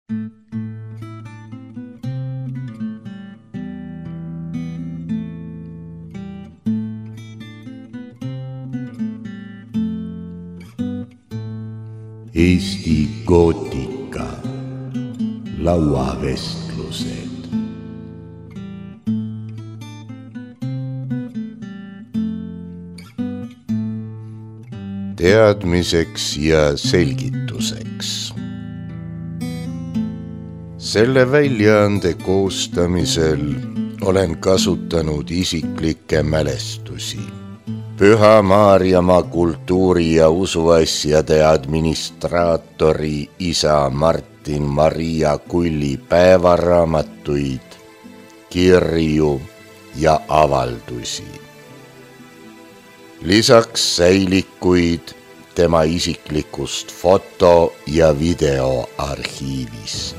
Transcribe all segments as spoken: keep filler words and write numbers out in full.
Eesti gootika lauavestlused. Teadmiseks ja selgituseks. Selle väljaande koostamisel olen kasutanud isiklikke mälestusi. Püha Maarjamaa kultuuri- ja usuasjade administraatori isa Martin Maria Kulli päevaraamatuid, kirju ja avaldusi. Lisaks säilikuid tema isiklikust foto- ja videoarhiivist.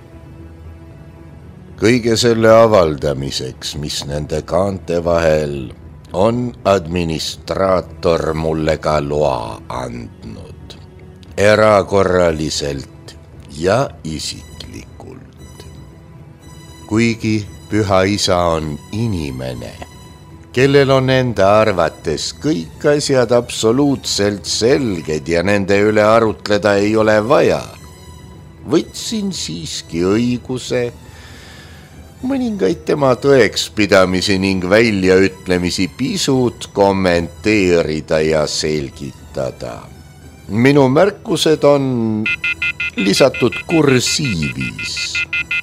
Kõige selle avaldamiseks, mis nende kaante vahel on administraator mulle ka loa andnud, erakorraliselt ja isiklikult. Kuigi Püha Isa on inimene, kellel on enda arvates kõik asjad absoluutselt selged ja nende üle arutleda ei ole vaja, võtsin siiski õiguse mõningaid tema tõekspidamisi ning väljaütlemisi pisut kommenteerida ja selgitada. Minu märkused on lisatud kursiivis.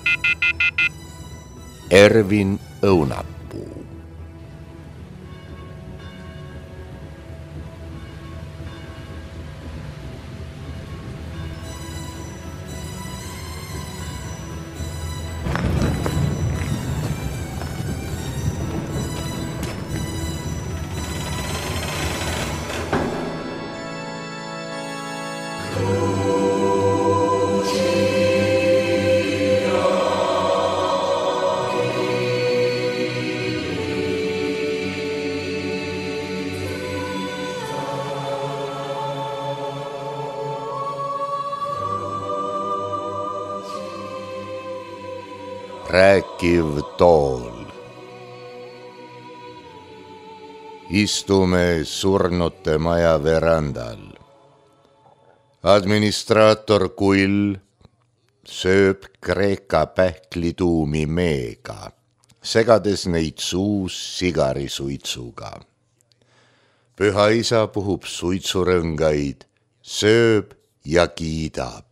Ervin Õunapuu. Rääkiv tool. Istume surnute maja verandal. Administraator Kull sööb kreeka pähklituumi meega, segades neid suus sigarisuitsuga. Püha Isa puhub suitsurõngaid, sööb ja kiidab.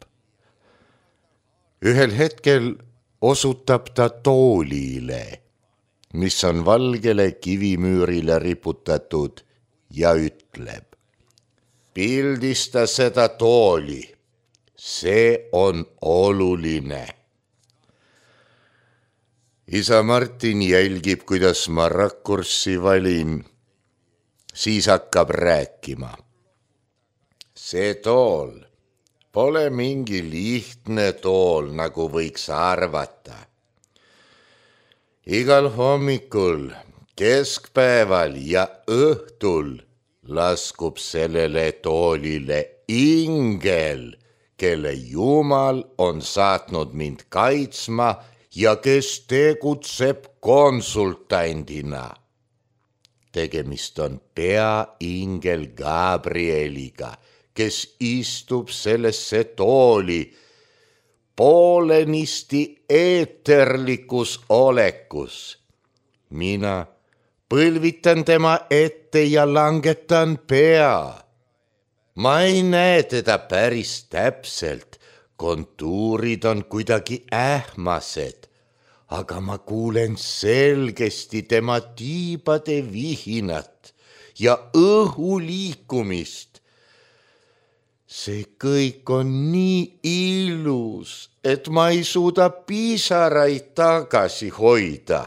Ühel hetkel osutab ta toolile, mis on valgele kivimüürile riputatud, ja ütleb: pildista seda tooli, see on oluline. Isa Martin jälgib, kuidas ma rakurssi valin, siis hakkab rääkima. See tool pole mingi lihtne tool, nagu võiks arvata. Igal hommikul, keskpäeval ja õhtul laskub sellele toolile ingel, kelle Jumal on saatnud mind kaitsma ja kes tegutseb konsultandina. Tegemist on peaingel Gabrieliga, kes istub sellesse tooli poolenisti eeterlikus olekus. Mina põlvitan tema ette ja langetan pea. Ma ei näe teda päris täpselt, kontuurid on kuidagi ähmased, aga ma kuulen selgesti tema tiibade vihinat ja õhu liikumist. See kõik on nii ilus, et ma ei suuda pisaraid tagasi hoida.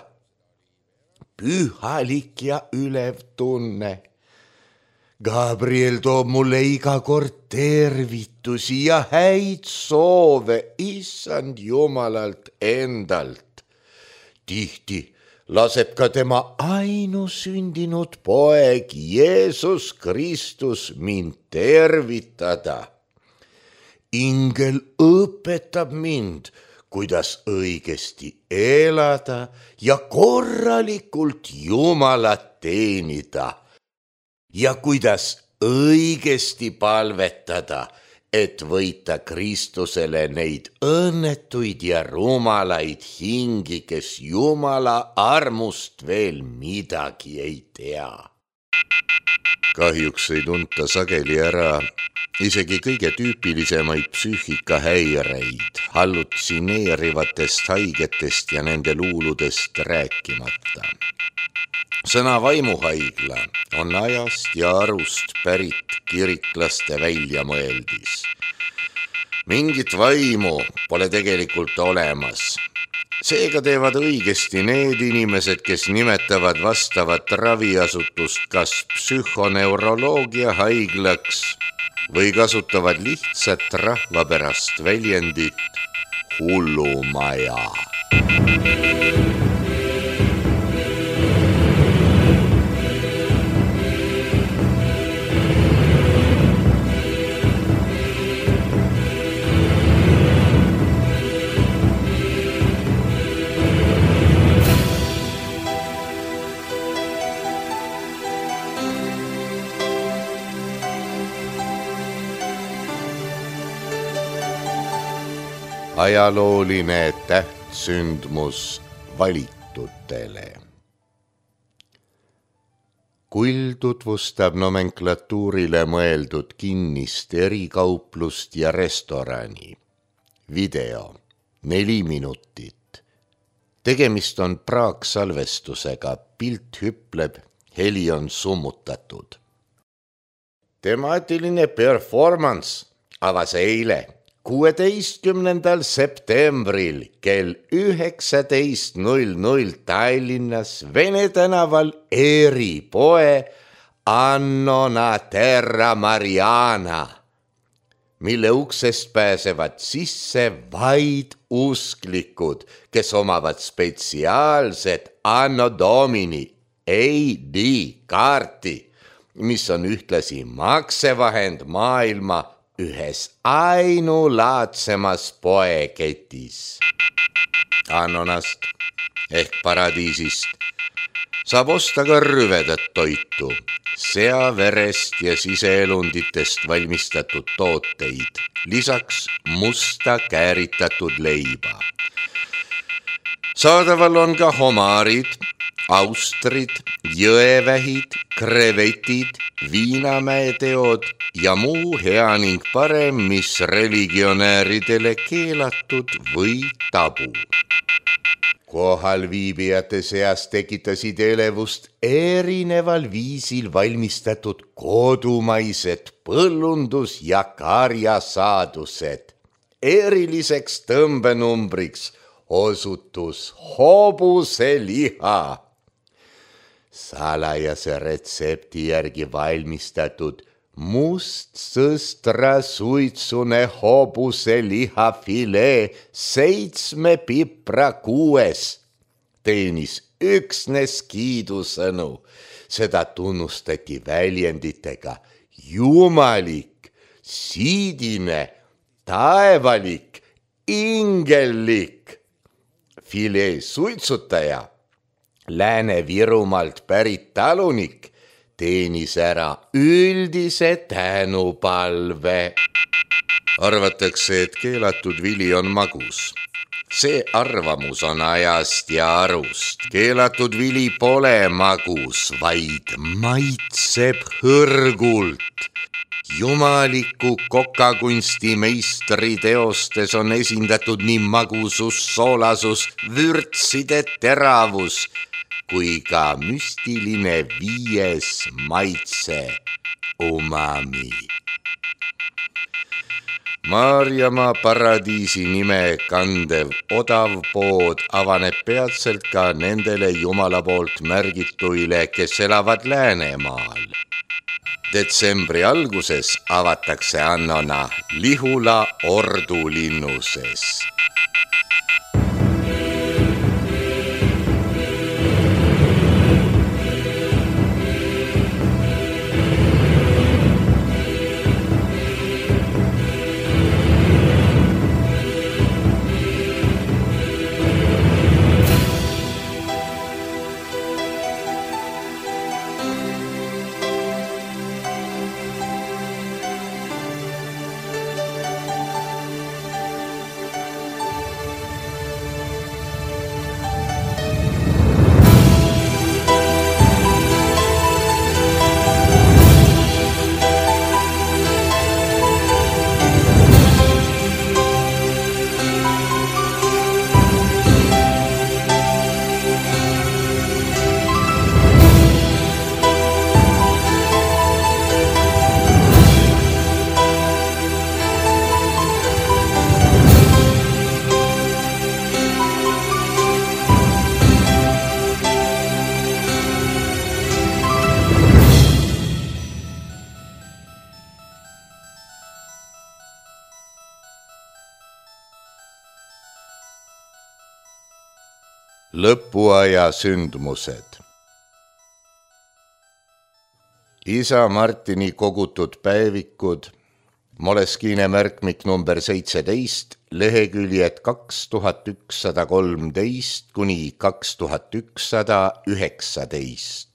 Pühalik ja ülev tunne. Gabriel toob mulle iga kord tervitusi ja häid soove issand Jumalalt endalt. Tihti laseb ka tema ainusündinud poeg Jeesus Kristus mind tervitada. ingel õpetab mind, kuidas õigesti elada ja korralikult Jumalat teenida ja kuidas õigesti palvetada, et võita Kristusele neid õnnetuid ja rumalaid hingi, kes Jumala armust veel midagi ei tea. Kahjuks ei tunta sageli ära isegi kõige tüüpilisemaid psüühikahäireid, hallutsineerivatest haigetest ja nende luuludest rääkimata. Sõna vaimuhaigla on ajast ja arust pärit kiriklaste väljamõeldis. Mingit vaimu pole tegelikult olemas. Seega teevad õigesti need inimesed, kes nimetavad vastavat raviasutust kas psühhoneuroloogia haiglaks või kasutavad lihtsat rahvapärast väljendit hullumaja. Ajalooline tähtsündmus valitutele. Kull tutvustab nomenklatuurile mõeldud kinnist erikauplust ja restorani. Video, neli minutit. Tegemist on praaksalvestusega, pilt hüpleb, heli on summutatud. Temaatiline performance avas eile. kuueteistkümnendal septembril kell üheksateist null null Tallinnas Vene tänaval Eri poe Annona Terra Mariana, mille uksest pääsevad sisse vaid usklikud, kes omavad spetsiaalset Anno Domini A D-kaarti, mis on ühtlasi maksevahend maailma ühes ainulaadsemas poeketis. Annonast ehk paradiisist saab osta ka rüvedat toitu, seaverest ja siseelunditest valmistatud tooteid, lisaks musta kääritatud leiba. Saadaval on ka homaarid, austrid, jõevähid, krevetid, viinamäeteod ja muu hea ning parem, mis religionääridele keelatud või tabu. Kohalviibijate seas tekitasid elevust erineval viisil valmistatud kodumaised põllundus- ja karjasaadused. Eriliseks tõmbenumbriks osutus hobuseliha. Salajase retsepti järgi valmistatud must sõstra suitsune hobuselihafilee seitsme pipra kuues teenis üksnes kiidusõnu. Seda tunnustati väljenditega jumalik, siidine, taevalik, ingellik. Filee suitsutaja, Lääne-Virumaalt pärit talunik, teenis ära üldise tänupalve. Arvatakse, et keelatud vili on magus. See arvamus on ajast ja arust. Keelatud vili pole magus, vaid maitseb hõrgult. Jumaliku kokakunsti meistri teostes on esindatud nii magusus, soolasus, vürtside teravus kui ka müstiline viies maitse, umami. Maarjamaa paradiisi nime kandev odav pood avaneb peatselt ka nendele Jumala poolt märgituile, kes elavad Läänemaal. Detsembri alguses avatakse Annona Lihula ordulinnuses. Lõpuaja sündmused. Isa Martini kogutud päevikud, Moleskiine märkmik number seitseteist, leheküljed kaks tuhat ükssada kolmteist kuni kaks tuhat ükssada üheksateist.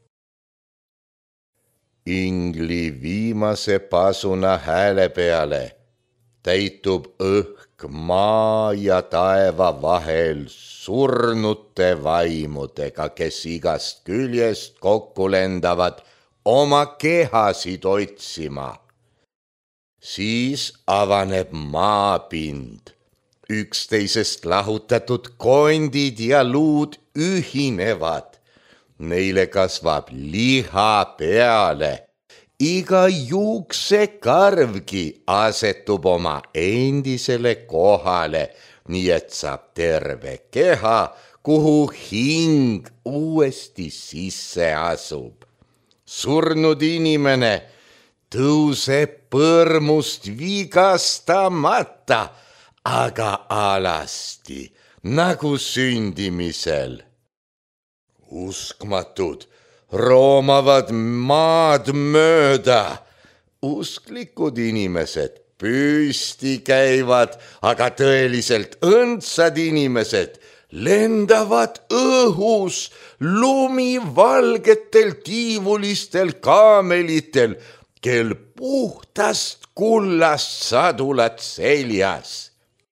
Ingli viimase pasuna hääle peale täitub õhk maa ja taeva vahel surnute vaimudega, kes igast küljest kokku lendavad oma kehasid otsima. Siis avaneb maapind, üksteisest lahutatud kondid ja luud ühinevad, neile kasvab liha peale. Iga juuksekarvgi asetub oma endisele kohale, nii et saab terve keha, kuhu hing uuesti sisse asub. Surnud inimene tõuseb põrmust vigastamata, aga alasti nagu sündimisel. Uskmatud roomavad maad mööda. Usklikud inimesed püsti käivad, aga tõeliselt õndsad inimesed lendavad õhus lumivalgetel tiivulistel kaamelitel, kel puhtast kullast sadulad seljas.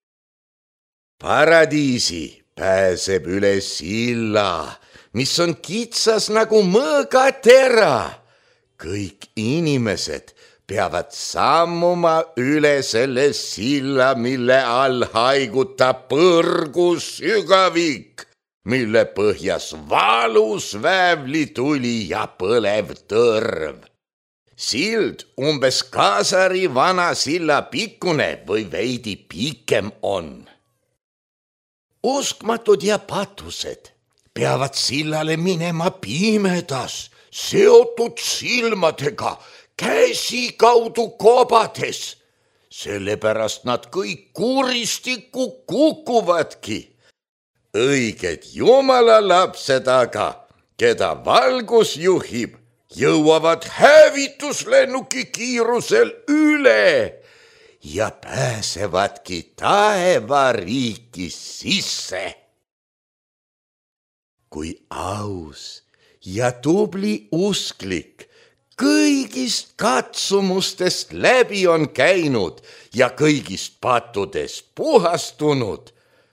Paradiisi pääseb üle silla, mis on kitsas nagu mõõgatera. Kõik inimesed peavad sammuma üle selle silla, mille all haigutab põrgusügavik, mille põhjas valus väävlituli ja põlev tõrv. Sild umbes Kaasari vana silla pikkune või veidi pikem on. Uskmatud ja patused peavad sillale minema pimedas, seotud silmadega, käsi kaudu kobades. Sellepärast nad kõik kuristikku kukuvadki. Õiged Jumala lapsed aga, keda valgus juhib, jõuavad hävituslennuki kiirusel üle ja pääsevadki taevariiki sisse. Kui aus ja tubli usklik kõigist katsumustest läbi on käinud ja kõigist pattudest puhastunud,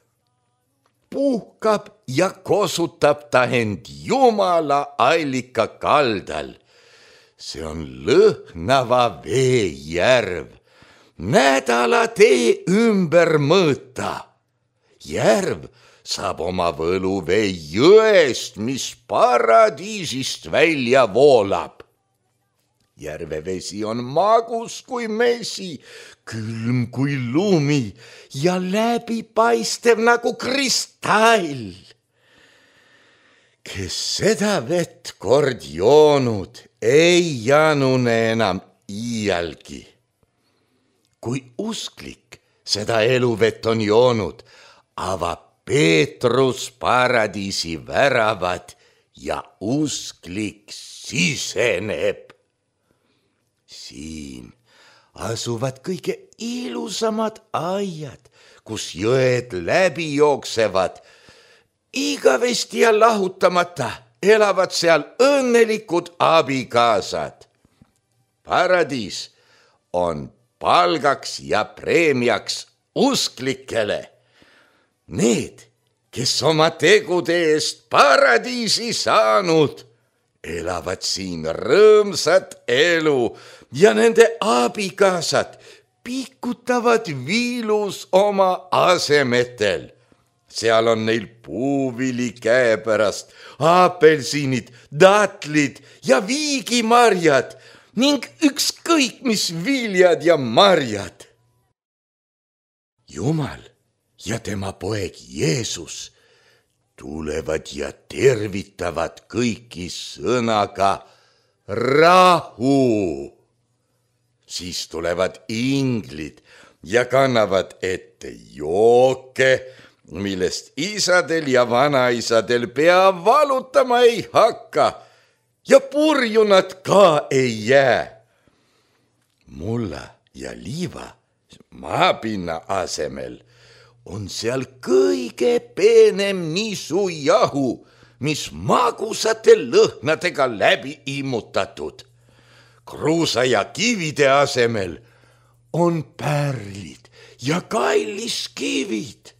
puhkab ja kosutab ta end Jumala allika kaldal. See on lõhnava vee järv, nädala tee ümber mõõta. Järv saab oma võluvee jõest, mis paradiisist välja voolab. Järvevesi on magus kui mesi, külm kui lumi ja läbipaistev nagu kristall. Kes seda vett kord joonud, ei janune enam iialgi. Kui usklik seda eluvett on joonud, avab Peetrus paradiisi väravad ja usklik siseneb. Siin asuvad kõige ilusamad aiad, kus jõed läbi jooksevad. Igavesti ja lahutamata elavad seal õnnelikud abikaasad. Paradiis on palgaks ja preemiaks usklikele. Need, kes oma tegude eest paradiisi saanud, elavad siin rõõmsat elu ja nende abikaasad pikutavad viilus oma asemetel. Seal on neil puuvili käepärast, apelsinid, datlid ja viigimarjad ning ükskõik mis viljad ja marjad. Jumal ja tema poeg Jeesus tulevad ja tervitavad kõiki sõnaga rahu. Siis tulevad inglid ja kannavad ette jooke millest isadel ja vanaisadel pea valutama ei hakka ja purju nad ka ei jää. Mulla ja liiva maapinna asemel on seal kõige peenem nisujahu, mis magusate lõhnadega läbi immutatud. Kruusa ja kivide asemel on pärlid ja kalliskivid.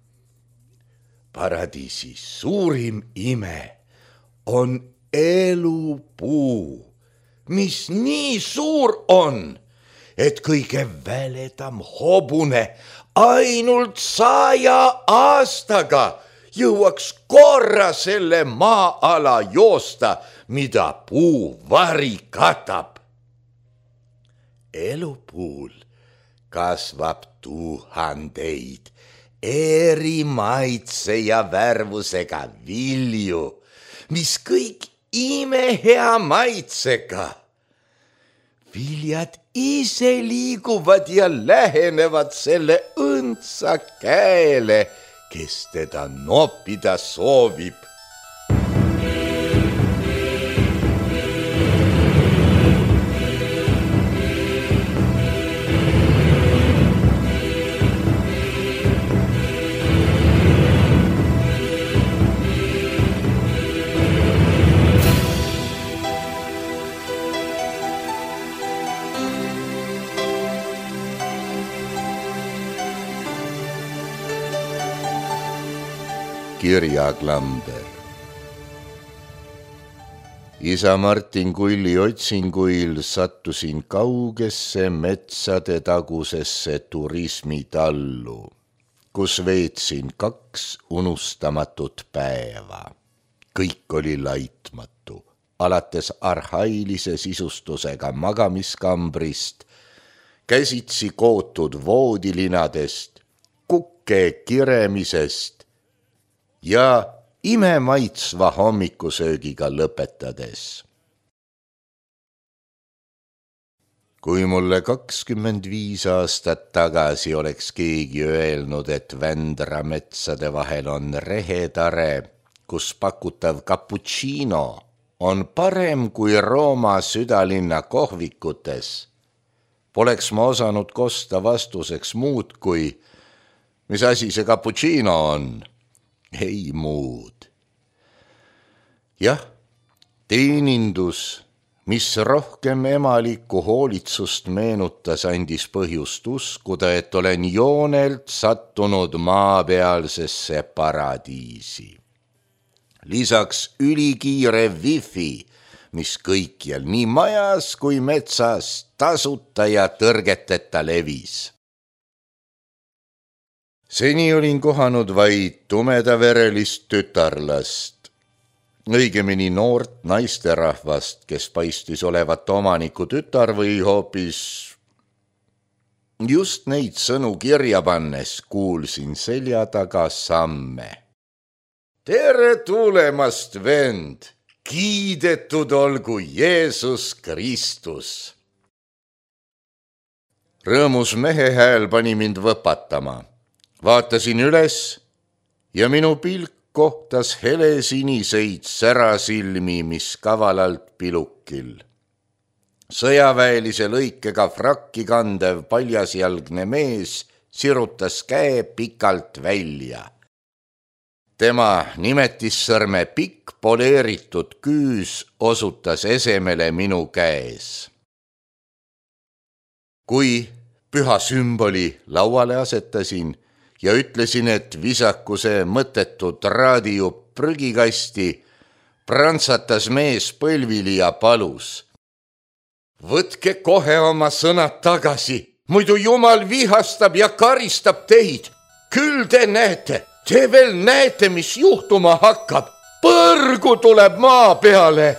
Paradiisi suurim ime on elupuu, mis nii suur on, et kõige väledam hobune ainult saja aastaga jõuaks korra selle maa-ala joosta, mida puu vari katab. Elupuul kasvab tuhandeid eri maitse ja värvusega vilju, mis kõik imehea maitsega. Viljad ise liiguvad ja lähenevad selle õndsa käele, kes teda noppida soovib. Kirjaklamber. Isa Martin Kulli otsinguil sattusin kaugesse metsade tagusesse turismitallu, kus veetsin kaks unustamatut päeva. Kõik oli laitmatu, alates arhailise sisustusega magamiskambrist, käsitsi kootud voodilinadest, kukke kiremisest ja imemaitsva hommikusöögiga lõpetades. Kui mulle kakskümmend viis aastat tagasi oleks keegi öelnud, et Vändra metsade vahel on rehetare, kus pakutav cappuccino on parem kui Rooma südalinna kohvikutes, poleks ma osanud kosta vastuseks muud kui, mis asi see cappuccino on? Ei muud. Jah, teenindus, mis rohkem emalikku hoolitsust meenutas, andis põhjust uskuda, et olen joonelt sattunud maapealsesse paradiisi. Lisaks ülikiire wifi, mis kõikjal nii majas kui metsas tasuta ja tõrgeteta levis. Seni olin kohanud vaid tumedaverelist tütarlast, õigemini noort naisterahvast, kes paistis olevat omaniku tütar või hoopis just neid sõnu kirja pannes kuulsin selja taga samme. Tere tulemast, vend! Kiidetud olgu Jeesus Kristus! Rõõmus mehe hääl pani mind võpatama. Vaatasin üles ja minu pilk kohtas helesiniseid särasilmi, mis kavalalt pilukil. Sõjaväelise lõikega frakki kandev paljasjalgne mees sirutas käe pikalt välja. Tema nimetissõrme pikk poleeritud küüs osutas esemele minu käes. Kui püha sümboli lauale asetasin ja ütlesin, et visakuse mõttetu traadijupp prügikasti, prantsatas mees põlvili ja palus. Võtke kohe oma sõnad tagasi, muidu Jumal vihastab ja karistab teid. Küll te näete, te veel näete, mis juhtuma hakkab. Põrgu tuleb maa peale.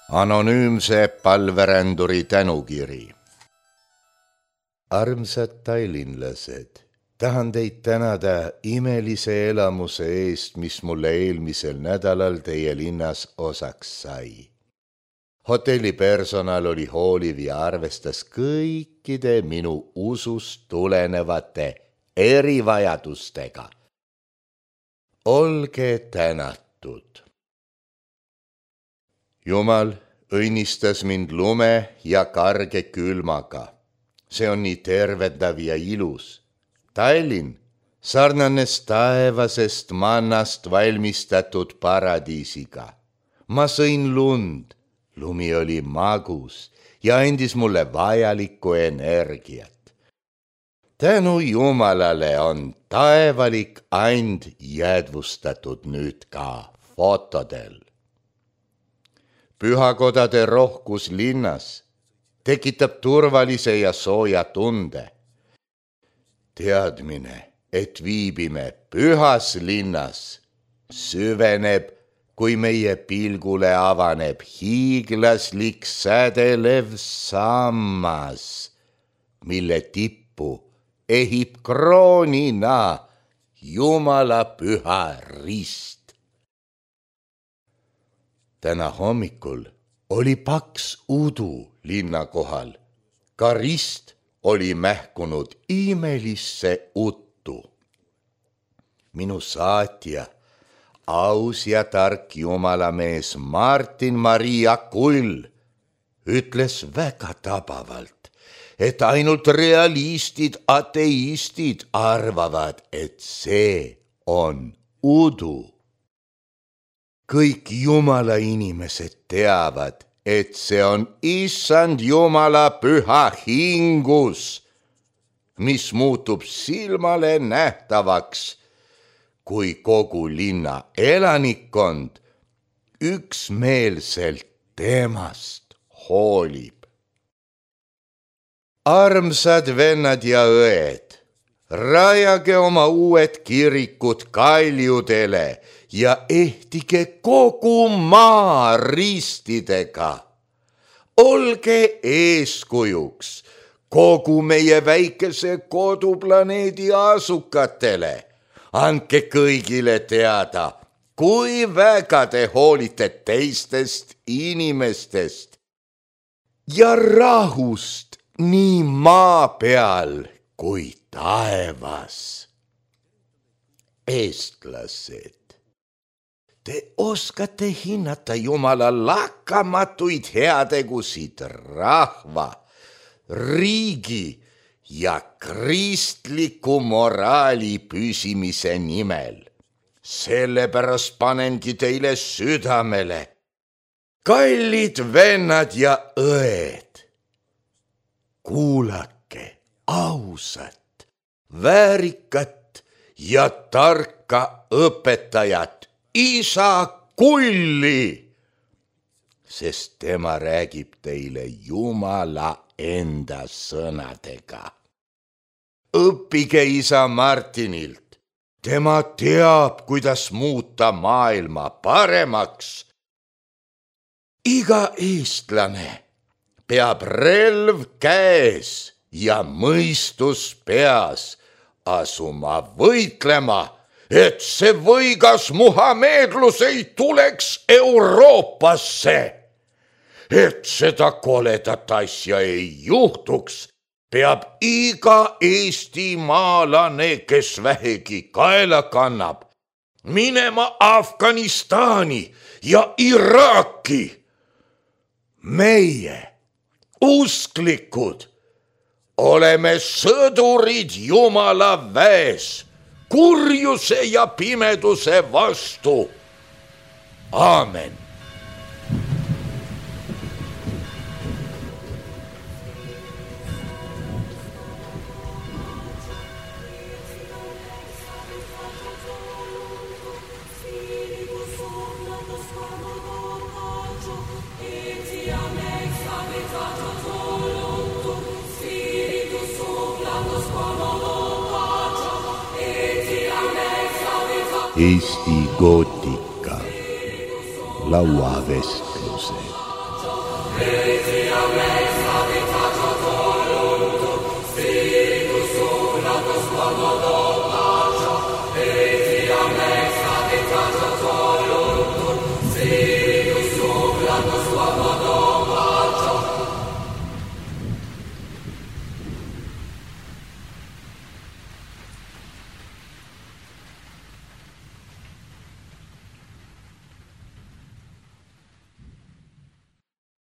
Anonüümse palveränduri tänukiri. Armsad tallinlased, tahan teid tänada imelise elamuse eest, mis mulle eelmisel nädalal teie linnas osaks sai. Hotelli personal oli hooliv ja arvestas kõikide minu usust tulenevate erivajadustega. Olge tänatud. Jumal õnnistas mind lume ja karge külmaga. See on nii tervendav ja ilus. Tallinn sarnanes taevasest mannast valmistatud paradiisiga. Ma sõin lund, lumi oli magus ja andis mulle vajalikku energiat. Tänu Jumalale on taevalik and jäädvustatud nüüd ka fotodel. Pühakodade rohkus linnas tekitab turvalise ja sooja tunde. Teadmine, et viibime pühas linnas, süveneb, kui meie pilgule avaneb hiiglaslik sädelev sammas, mille tippu ehib kroonina Jumala püha rist. Täna hommikul oli paks udu linna kohal. Ka rist oli mähkunud imelisse uttu. Minu saatja, aus ja tark jumalamees Martin Maria Kull ütles väga tabavalt, et ainult realistid, ateistid arvavad, et see on udu. Kõik Jumala inimesed teavad, et see on Issand Jumala püha hingus, mis muutub silmale nähtavaks, kui kogu linna elanikkond üksmeelselt temast hoolib. Armsad vennad ja õed, rajage oma uued kirikud kaljudele ja ehtige kogu maa ristidega. Olge eeskujuks kogu meie väikese koduplaneedi asukatele. Andke kõigile teada, kui väga te hoolite teistest inimestest ja rahust nii maa peal kui taevas. Eestlased, te oskate hinnata Jumala lakkamatuid heategusid rahva, riigi ja kristliku moraali püsimise nimel. Sellepärast panengi teile südamele. Kallid vennad ja õed, kuulake ausat, väärikat ja tarka õpetajat Isa Kulli, sest tema räägib teile Jumala enda sõnadega. Õppige isa Martinilt, tema teab, kuidas muuta maailma paremaks. Iga eestlane peab relv käes ja mõistus peas asuma võitlema, et see võigas muhameedlus ei tuleks Euroopasse. Et seda koledat asja ei juhtuks, peab iga eestimaalane, kes vähegi kaela kannab, minema Afganistani ja Iraaki. Meie, usklikud, oleme sõdurid Jumala väes, kurjuse ja pimeduse vastu. Aamen. Eesti gootika, lauavestlused. Hey.